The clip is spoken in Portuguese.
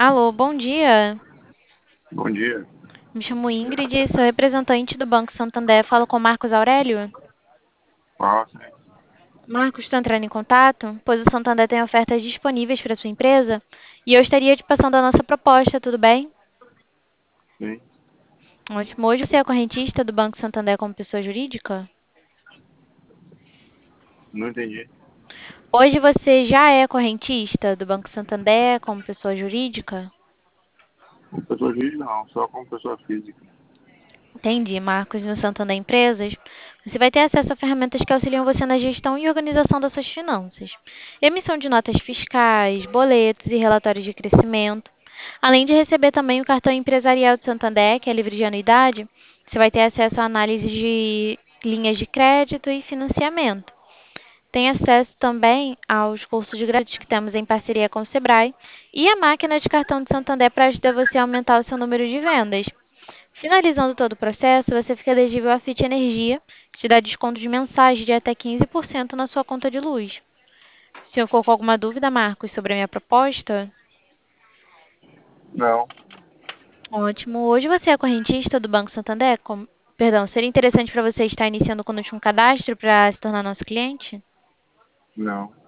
Alô, bom dia. Bom dia. Me chamo Ingrid, sou representante do Banco Santander. Falo com o Marcos Aurélio. Ah, sim, Marcos, estou entrando em contato, pois o Santander tem ofertas disponíveis para sua empresa e eu estaria te passando a nossa proposta, tudo bem? sim. Ótimo. Hoje você é correntista do Banco Santander como pessoa jurídica? Não entendi. Hoje você já é correntista do Banco Santander como pessoa jurídica? Como pessoa jurídica, não, só como pessoa física. Entendi, Marcos. No Santander Empresas, você vai ter acesso a ferramentas que auxiliam você na gestão e organização das suas finanças. Emissão de notas fiscais, boletos e relatórios de crescimento. Além de receber também o cartão empresarial do Santander, que é livre de anuidade, você vai ter acesso a análise de linhas de crédito e financiamento. Tem acesso também aos cursos gratuitos que temos em parceria com o Sebrae e a máquina de cartão de Santander para ajudar você a aumentar o seu número de vendas. Finalizando todo o processo, você fica elegível à Fit Energia, que te dá desconto de mensagem de até 15% na sua conta de luz. Se eu ficou com alguma dúvida, Marcos, sobre a minha proposta, Não, ótimo. Hoje você é correntista do Banco Santander? Perdão, seria interessante para você estar iniciando conosco um cadastro para se tornar nosso cliente? não.